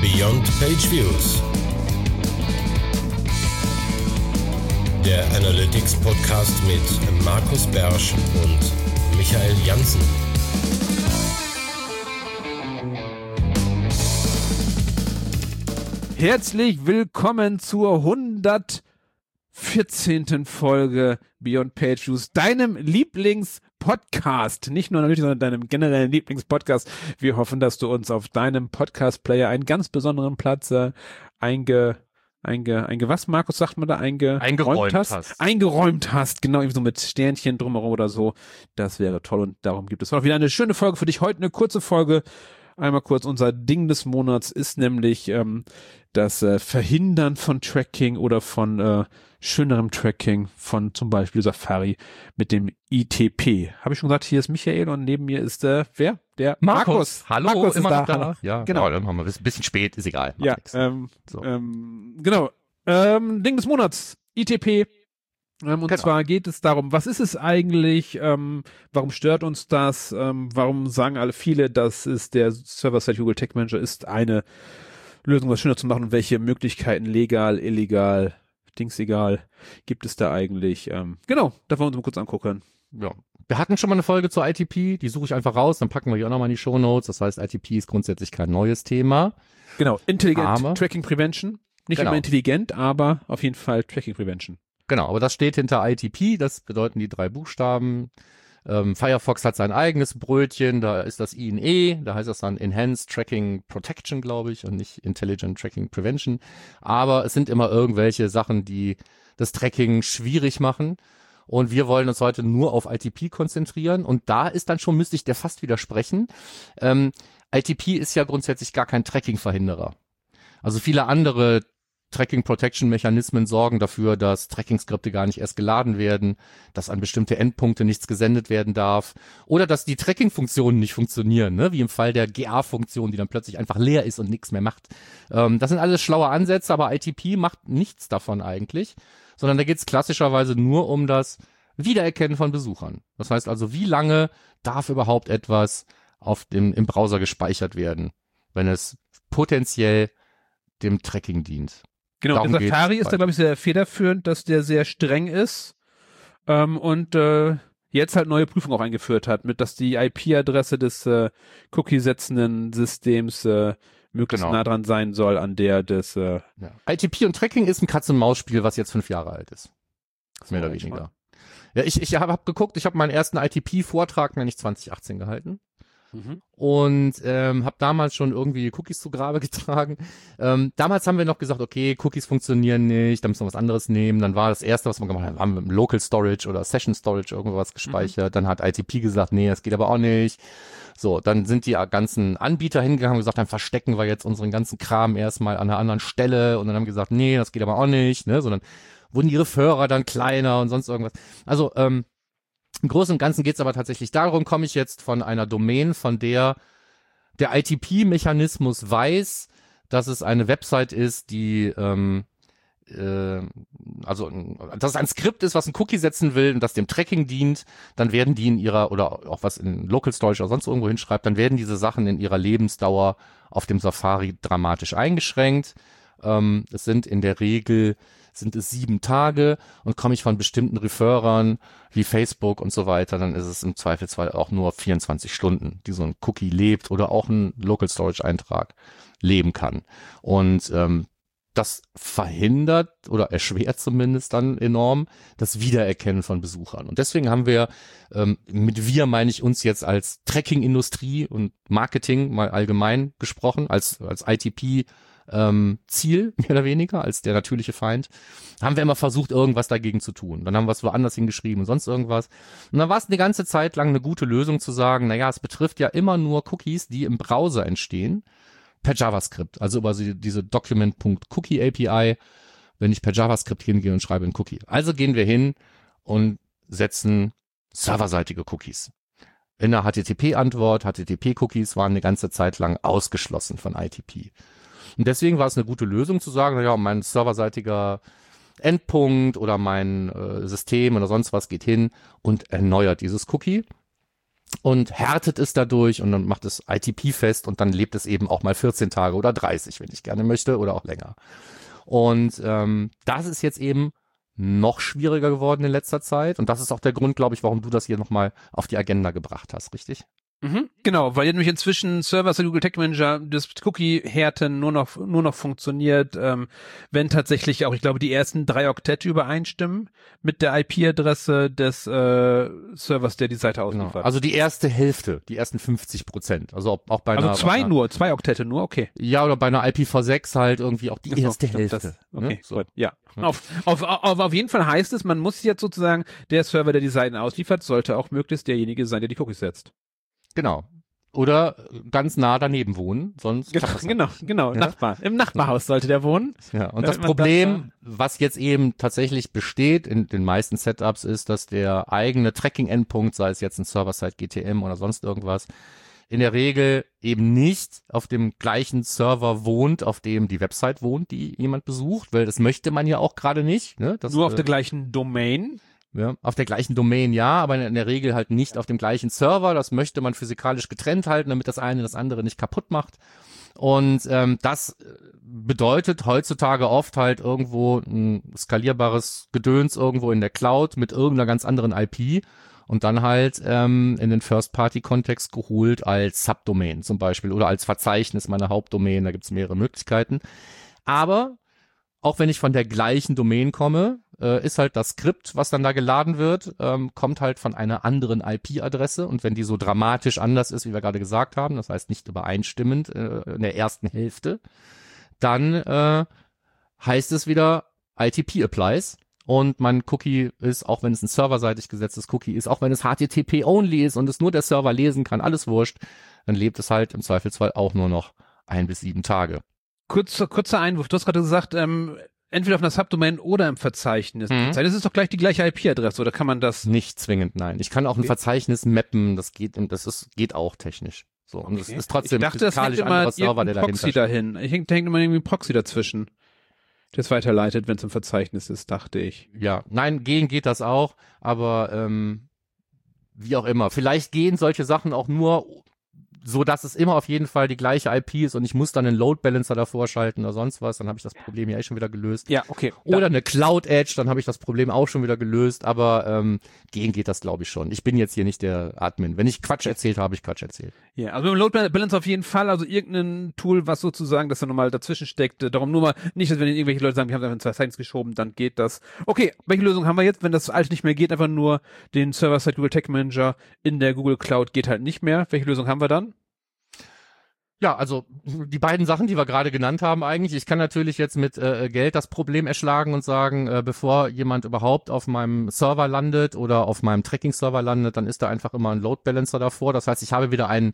Beyond Page Views, der Analytics Podcast mit Markus Bersch und Michael Janssen. Herzlich willkommen zur 114. Folge Beyond Page Views, deinem Lieblingspodcast. Nicht nur natürlich, sondern deinem generellen Lieblingspodcast. Wir hoffen, dass du uns auf deinem Podcast-Player einen ganz besonderen Platz was, Markus, sagt man da, eingeräumt hast, genau, eben so mit Sternchen drumherum oder so. Das wäre toll und darum gibt es auch wieder eine schöne Folge für dich. Heute eine kurze Folge. Einmal kurz, unser Ding des Monats ist nämlich das Verhindern von Tracking oder von schönerem Tracking von zum Beispiel Safari mit dem ITP. Habe ich schon gesagt, hier ist Michael und neben mir ist wer? Der Markus. Hallo, Markus immer ist noch da. Ja, genau. Dann haben wir ein bisschen spät, ist egal. Ja, genau. Ding des Monats, ITP. Und genau. zwar geht es darum, was ist es eigentlich, warum stört uns das, warum sagen viele, dass es der Server-Side Google Tag Manager ist eine Lösung, was schöner zu machen und welche Möglichkeiten legal, illegal, egal, gibt es da eigentlich. Genau, da wollen wir uns mal kurz angucken. Ja. Wir hatten schon mal eine Folge zur ITP, die suche ich einfach raus, dann packen wir die auch nochmal in die Shownotes. Das heißt, ITP ist grundsätzlich kein neues Thema. Genau, Intelligent Tracking Prevention. Nicht immer intelligent, aber auf jeden Fall Tracking Prevention. Genau, aber das steht hinter ITP, das bedeuten die 3 Buchstaben. Firefox hat sein eigenes Brötchen, da ist das I in E, da heißt das dann Enhanced Tracking Protection, glaube ich, und nicht Intelligent Tracking Prevention. Aber es sind immer irgendwelche Sachen, die das Tracking schwierig machen. Und wir wollen uns heute nur auf ITP konzentrieren. Und da ist dann schon, müsste ich dir fast widersprechen, ITP ist ja grundsätzlich gar kein Tracking-Verhinderer. Also viele andere Tracking-Protection-Mechanismen sorgen dafür, dass Tracking-Skripte gar nicht erst geladen werden, dass an bestimmte Endpunkte nichts gesendet werden darf oder dass die Tracking-Funktionen nicht funktionieren, ne? Wie im Fall der GA-Funktion, die dann plötzlich einfach leer ist und nichts mehr macht. Das sind alles schlaue Ansätze, aber ITP macht nichts davon eigentlich, sondern da geht es klassischerweise nur um das Wiedererkennen von Besuchern. Das heißt also, wie lange darf überhaupt etwas im Browser gespeichert werden, wenn es potenziell dem Tracking dient. Genau, der Safari ist da, glaube ich, sehr federführend, dass der sehr streng ist und jetzt halt neue Prüfungen auch eingeführt hat, mit dass die IP-Adresse des Cookie-setzenden Systems möglichst nah dran sein soll an der des ITP und Tracking ist ein Katz-und-Maus-Spiel, was jetzt 5 Jahre alt ist. Mehr oder weniger. Ja, ich habe geguckt, ich habe meinen ersten ITP-Vortrag, nämlich 2018 gehalten. Und habe damals schon irgendwie Cookies zu Grabe getragen. Damals haben wir noch gesagt, okay, Cookies funktionieren nicht, da müssen wir was anderes nehmen. Dann war das erste, was wir gemacht haben, haben wir mit Local Storage oder Session Storage irgendwas gespeichert. Dann hat ITP gesagt, nee, das geht aber auch nicht. So, dann sind die ganzen Anbieter hingegangen und gesagt, dann verstecken wir jetzt unseren ganzen Kram erstmal an einer anderen Stelle. Und dann haben wir gesagt, nee, das geht aber auch nicht, ne? Sondern wurden die Referrer dann kleiner und sonst irgendwas. Also, im Großen und Ganzen geht es aber tatsächlich darum, komme ich jetzt von einer Domain, von der ITP-Mechanismus weiß, dass es eine Website ist, die dass es ein Skript ist, was ein Cookie setzen will und das dem Tracking dient, dann werden die in ihrer, oder auch was in Local Storage oder sonst irgendwo hinschreibt, dann werden diese Sachen in ihrer Lebensdauer auf dem Safari dramatisch eingeschränkt. Es sind in der Regel 7 Tage und komme ich von bestimmten Referrern wie Facebook und so weiter, dann ist es im Zweifelsfall auch nur 24 Stunden, die so ein Cookie lebt oder auch ein Local Storage Eintrag leben kann. Und das verhindert oder erschwert zumindest dann enorm das Wiedererkennen von Besuchern. Und deswegen haben wir, mit wir meine ich uns jetzt als Tracking-Industrie und Marketing mal allgemein gesprochen, als ITP Ziel, mehr oder weniger, als der natürliche Feind, haben wir immer versucht, irgendwas dagegen zu tun. Dann haben wir es woanders hingeschrieben und sonst irgendwas. Und dann war es eine ganze Zeit lang eine gute Lösung zu sagen, naja, es betrifft ja immer nur Cookies, die im Browser entstehen, per JavaScript, also über diese Document.cookie API, wenn ich per JavaScript hingehe und schreibe einen Cookie. Also gehen wir hin und setzen serverseitige Cookies. In der HTTP-Antwort, HTTP-Cookies waren eine ganze Zeit lang ausgeschlossen von ITP. Und deswegen war es eine gute Lösung zu sagen, naja, mein serverseitiger Endpunkt oder mein System oder sonst was geht hin und erneuert dieses Cookie. und härtet es dadurch und dann macht es ITP fest und dann lebt es eben auch mal 14 Tage oder 30, wenn ich gerne möchte, oder auch länger. Und das ist jetzt eben noch schwieriger geworden in letzter Zeit und das ist auch der Grund, glaube ich, warum du das hier nochmal auf die Agenda gebracht hast, richtig? Genau, weil nämlich inzwischen Server Google Tag Manager das Cookie-Härten nur noch funktioniert, wenn tatsächlich auch, ich glaube, die ersten 3 Oktette übereinstimmen mit der IP-Adresse des Servers, der die Seite ausliefert. Genau. Also die erste Hälfte, die ersten 50%. Also auch bei einer... Also 2 Oktette nur, okay. Ja, oder bei einer IPv6 halt irgendwie auch die erste Hälfte. Okay, so. Gut, ja. Auf jeden Fall heißt es, man muss jetzt sozusagen, der Server, der die Seiten ausliefert, sollte auch möglichst derjenige sein, der die Cookies setzt. Genau. Oder ganz nah daneben wohnen, sonst genau, ja? Nachbar. Im Nachbarhaus sollte der wohnen. Ja, und das Problem, was jetzt eben tatsächlich besteht in den meisten Setups, ist, dass der eigene Tracking-Endpunkt, sei es jetzt ein Server-Side GTM oder sonst irgendwas, in der Regel eben nicht auf dem gleichen Server wohnt, auf dem die Website wohnt, die jemand besucht, weil das möchte man ja auch gerade nicht. Ne? Nur auf der gleichen Domain. Ja, auf der gleichen Domain ja, aber in der Regel halt nicht auf dem gleichen Server. Das möchte man physikalisch getrennt halten, damit das eine das andere nicht kaputt macht. Und das bedeutet heutzutage oft halt irgendwo ein skalierbares Gedöns irgendwo in der Cloud mit irgendeiner ganz anderen IP und dann halt in den First-Party-Kontext geholt als Subdomain zum Beispiel oder als Verzeichnis meiner Hauptdomain. Da gibt's mehrere Möglichkeiten. Aber auch wenn ich von der gleichen Domain komme, ist halt das Skript, was dann da geladen wird, kommt halt von einer anderen IP-Adresse und wenn die so dramatisch anders ist, wie wir gerade gesagt haben, das heißt nicht übereinstimmend in der ersten Hälfte, dann heißt es wieder ITP applies und mein Cookie ist, auch wenn es ein serverseitig gesetztes Cookie ist, auch wenn es HTTP-only ist und es nur der Server lesen kann, alles wurscht, dann lebt es halt im Zweifelsfall auch nur noch 1 bis 7 Tage. Kurzer Einwurf, du hast gerade gesagt, entweder auf einer Subdomain oder im Verzeichnis. Das ist doch gleich die gleiche IP-Adresse, oder kann man das? Nicht zwingend, nein. Ich kann auch ein Verzeichnis mappen, das geht auch technisch. So, und es ist trotzdem physikalisch ein anderer Server, der dahinter steht. Dahin. Ich denke immer irgendwie ein Proxy dazwischen, der es weiterleitet, wenn es im Verzeichnis ist, dachte ich. Ja, nein, geht das auch, aber wie auch immer. Vielleicht gehen solche Sachen auch nur so, dass es immer auf jeden Fall die gleiche IP ist und ich muss dann einen Load Balancer davor schalten oder sonst was, dann habe ich das Problem ja schon wieder gelöst. Ja, okay. Oder eine Cloud Edge, dann habe ich das Problem auch schon wieder gelöst, aber gehen geht das, glaube ich, schon. Ich bin jetzt hier nicht der Admin. Wenn ich Quatsch erzählt habe, ich Quatsch erzählt. Ja, also mit dem Load Balancer auf jeden Fall, also irgendein Tool, was sozusagen, das da nochmal dazwischen steckt, darum nur mal, nicht, dass wenn irgendwelche Leute sagen, wir haben es einfach in 2 Settings geschoben, dann geht das. Okay, welche Lösung haben wir jetzt, wenn das alles nicht mehr geht, einfach nur den Server-Side Google Tag Manager in der Google Cloud geht halt nicht mehr. Welche Lösung haben wir dann? Ja, also die beiden Sachen, die wir gerade genannt haben eigentlich. Ich kann natürlich jetzt mit Geld das Problem erschlagen und sagen, bevor jemand überhaupt auf meinem Server landet oder auf meinem Tracking-Server landet, dann ist da einfach immer ein Load Balancer davor. Das heißt, ich habe wieder einen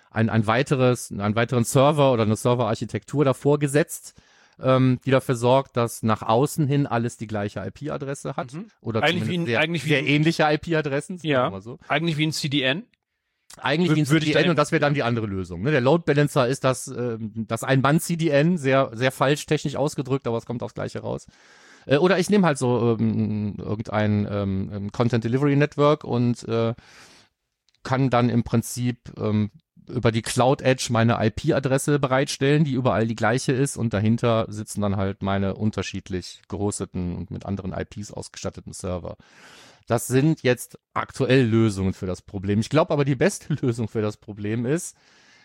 weiteren Server oder eine Serverarchitektur davor gesetzt, die dafür sorgt, dass nach außen hin alles die gleiche IP-Adresse hat. Oder eigentlich sehr ähnliche IP-Adressen. Ja, so. Eigentlich wie ein CDN. Eigentlich wie ein CDN und das wäre dann die andere Lösung. Ne? Der Load Balancer ist das Ein-Mann-CDN, sehr, sehr falsch technisch ausgedrückt, aber es kommt aufs Gleiche raus. Oder ich nehme halt so irgendein Content Delivery Network und kann dann im Prinzip über die Cloud Edge meine IP-Adresse bereitstellen, die überall die gleiche ist und dahinter sitzen dann halt meine unterschiedlich gehosteten und mit anderen IPs ausgestatteten Server. Das sind jetzt aktuell Lösungen für das Problem. Ich glaube aber, die beste Lösung für das Problem ist,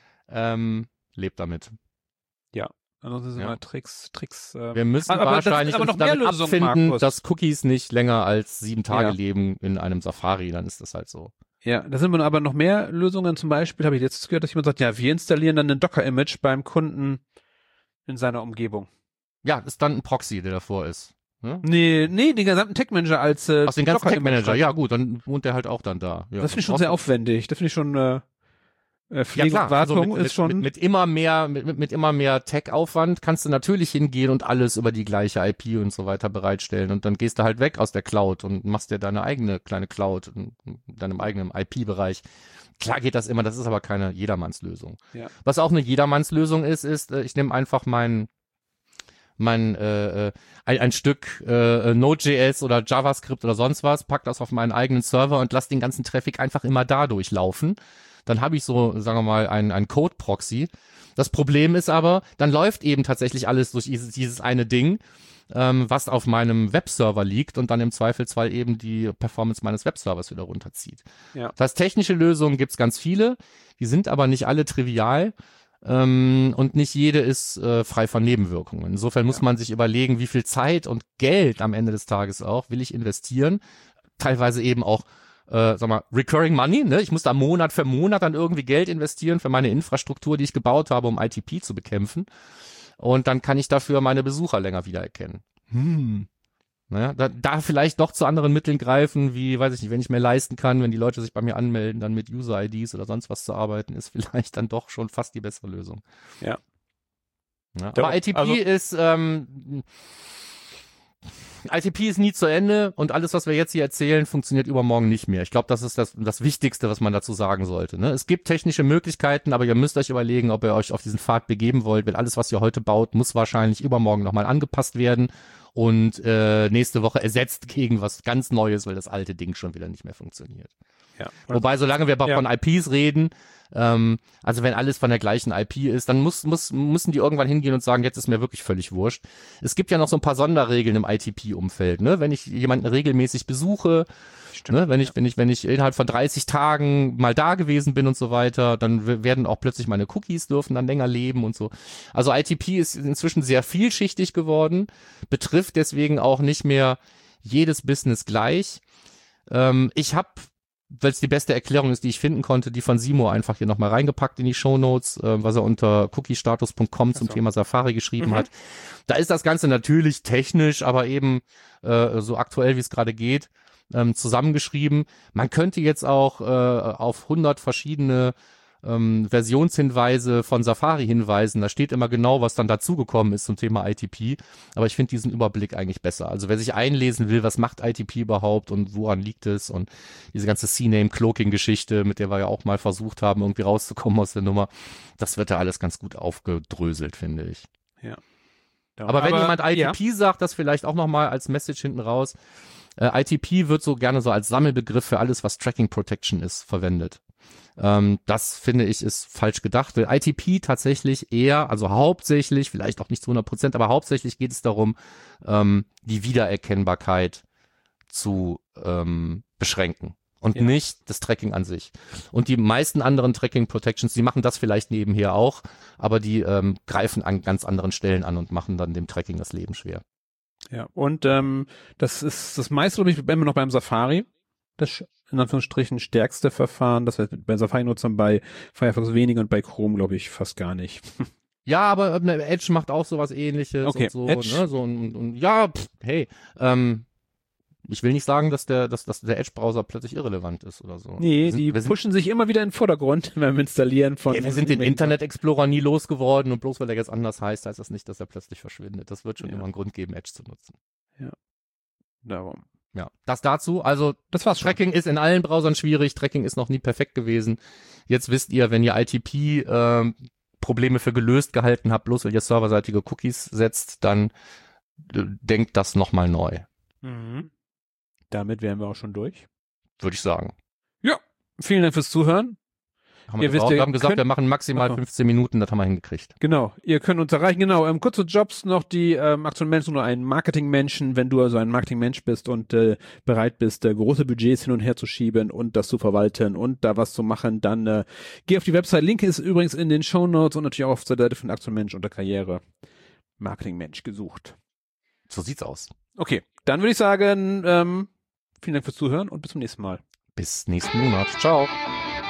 lebt damit. Ja, ansonsten sind immer Tricks. Wir müssen wahrscheinlich uns damit abfinden, dass Cookies nicht länger als 7 Tage leben in einem Safari, dann ist das halt so. Ja, da sind aber noch mehr Lösungen. Zum Beispiel habe ich jetzt gehört, dass jemand sagt, ja, wir installieren dann ein Docker-Image beim Kunden in seiner Umgebung. Ja, ist dann ein Proxy, der davor ist. Ne? Nee, den gesamten Tag Manager als Aus den ganzen Tag Manager, ja gut, dann wohnt der halt auch dann da. Ja, das finde ich schon sehr aufwendig. Das finde ich schon Pflege und Wartung ist schon mit immer mehr Tech-Aufwand kannst du natürlich hingehen und alles über die gleiche IP und so weiter bereitstellen und dann gehst du halt weg aus der Cloud und machst dir deine eigene kleine Cloud in deinem eigenen IP-Bereich. Klar geht das immer, das ist aber keine Jedermannslösung. Ja. Was auch eine Jedermannslösung ist, ich nehme einfach mein ein Stück Node.js oder JavaScript oder sonst was, pack das auf meinen eigenen Server und lass den ganzen Traffic einfach immer da durchlaufen. Dann habe ich so, sagen wir mal, ein Code-Proxy. Das Problem ist aber, dann läuft eben tatsächlich alles durch dieses eine Ding, was auf meinem Webserver liegt und dann im Zweifelsfall eben die Performance meines Webservers wieder runterzieht. Ja. Das heißt, technische Lösungen gibt's ganz viele, die sind aber nicht alle trivial. Und nicht jede ist frei von Nebenwirkungen. Insofern muss man sich überlegen, wie viel Zeit und Geld am Ende des Tages auch will ich investieren. Teilweise eben auch, recurring money, ne? Ich muss da Monat für Monat dann irgendwie Geld investieren für meine Infrastruktur, die ich gebaut habe, um ITP zu bekämpfen. Und dann kann ich dafür meine Besucher länger wiedererkennen. Naja, da vielleicht doch zu anderen Mitteln greifen, wie, weiß ich nicht, wenn ich mir leisten kann, wenn die Leute sich bei mir anmelden, dann mit User-IDs oder sonst was zu arbeiten, ist vielleicht dann doch schon fast die bessere Lösung. Ja. Aber ITP ist nie zu Ende und alles, was wir jetzt hier erzählen, funktioniert übermorgen nicht mehr. Ich glaube, das ist das Wichtigste, was man dazu sagen sollte. Ne? Es gibt technische Möglichkeiten, aber ihr müsst euch überlegen, ob ihr euch auf diesen Pfad begeben wollt, weil alles, was ihr heute baut, muss wahrscheinlich übermorgen nochmal angepasst werden und nächste Woche ersetzt gegen was ganz Neues, weil das alte Ding schon wieder nicht mehr funktioniert. Ja. Wobei, solange wir von IPs reden, also wenn alles von der gleichen IP ist, dann müssen die irgendwann hingehen und sagen, jetzt ist mir wirklich völlig wurscht. Es gibt ja noch so ein paar Sonderregeln im ITP-Umfeld, ne? Wenn ich jemanden regelmäßig besuche, ne? Wenn ich innerhalb von 30 Tagen mal da gewesen bin und so weiter, dann werden auch plötzlich meine Cookies dürfen dann länger leben und so. Also ITP ist inzwischen sehr vielschichtig geworden, betrifft deswegen auch nicht mehr jedes Business gleich. Ich habe, weil es die beste Erklärung ist, die ich finden konnte, die von Simo einfach hier nochmal reingepackt in die Shownotes, was er unter cookiestatus.com zum Thema Safari geschrieben hat. Da ist das Ganze natürlich technisch, aber eben so aktuell, wie es gerade geht, zusammengeschrieben. Man könnte jetzt auch auf 100 verschiedene Versionshinweise von Safari hinweisen. Da steht immer genau, was dann dazugekommen ist zum Thema ITP. Aber ich finde diesen Überblick eigentlich besser. Also wer sich einlesen will, was macht ITP überhaupt und woran liegt es und diese ganze CNAME-Cloaking-Geschichte, mit der wir ja auch mal versucht haben, irgendwie rauszukommen aus der Nummer, das wird da alles ganz gut aufgedröselt, finde ich. Ja. Aber wenn jemand ITP sagt, das vielleicht auch nochmal als Message hinten raus. ITP wird so gerne so als Sammelbegriff für alles, was Tracking Protection ist, verwendet. Das finde ich ist falsch gedacht, weil ITP tatsächlich eher, also hauptsächlich, vielleicht auch nicht zu 100%, aber hauptsächlich geht es darum, die Wiedererkennbarkeit zu beschränken und nicht das Tracking an sich. Und die meisten anderen Tracking Protections, die machen das vielleicht nebenher auch, aber die greifen an ganz anderen Stellen an und machen dann dem Tracking das Leben schwer. Ja, und das ist das meiste, glaube ich, immer noch beim Safari. Das in Anführungsstrichen stärkste Verfahren. Das heißt, bei Safari-Nutzern bei Firefox weniger und bei Chrome, glaube ich, fast gar nicht. Ja, aber Edge macht auch sowas Ähnliches. Okay, und so, Edge. Ne? So, und ja, hey, ich will nicht sagen, dass der Edge-Browser plötzlich irrelevant ist oder so. Nee, die pushen sich immer wieder in den Vordergrund beim Installieren von... wir sind den Internet Explorer nie losgeworden und bloß weil er jetzt anders heißt das nicht, dass er plötzlich verschwindet. Das wird schon immer einen Grund geben, Edge zu nutzen. Ja, darum. Ja, das dazu. Also das war's. Tracking ist in allen Browsern schwierig. Tracking ist noch nie perfekt gewesen. Jetzt wisst ihr, wenn ihr ITP Probleme für gelöst gehalten habt, bloß weil ihr serverseitige Cookies setzt, dann denkt das nochmal neu. Mhm. Damit wären wir auch schon durch. Würde ich sagen. Ja, vielen Dank fürs Zuhören. Wir haben gesagt, wir machen maximal 15 Minuten, das haben wir hingekriegt. Genau, ihr könnt uns erreichen. Genau, kurze Jobs noch, die aktuellen Menschen oder einen Marketingmenschen, wenn du also ein Marketingmensch bist und bereit bist, große Budgets hin und her zu schieben und das zu verwalten und da was zu machen, dann geh auf die Website. Link ist übrigens in den Shownotes und natürlich auch auf der Seite von Aktuellen Mensch unter Karriere. Marketingmensch gesucht. So sieht's aus. Okay, dann würde ich sagen, vielen Dank fürs Zuhören und bis zum nächsten Mal. Bis nächsten Monat. Ciao.